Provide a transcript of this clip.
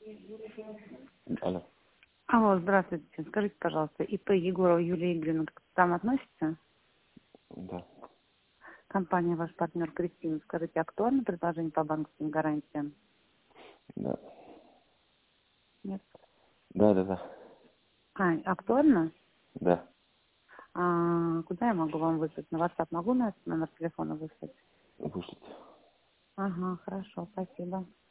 Алло. Алло, здравствуйте. Скажите, пожалуйста, ИП Егорова Юлия Игоревна к там относится? Да. Компания ваш партнер Кристина. Скажите, актуально предложение по банковским гарантиям? Да. Нет. Да. Актуально? Да. Куда я могу вам выслать? На WhatsApp могу на номер телефона выслать? Вышлите. Ага, хорошо, спасибо.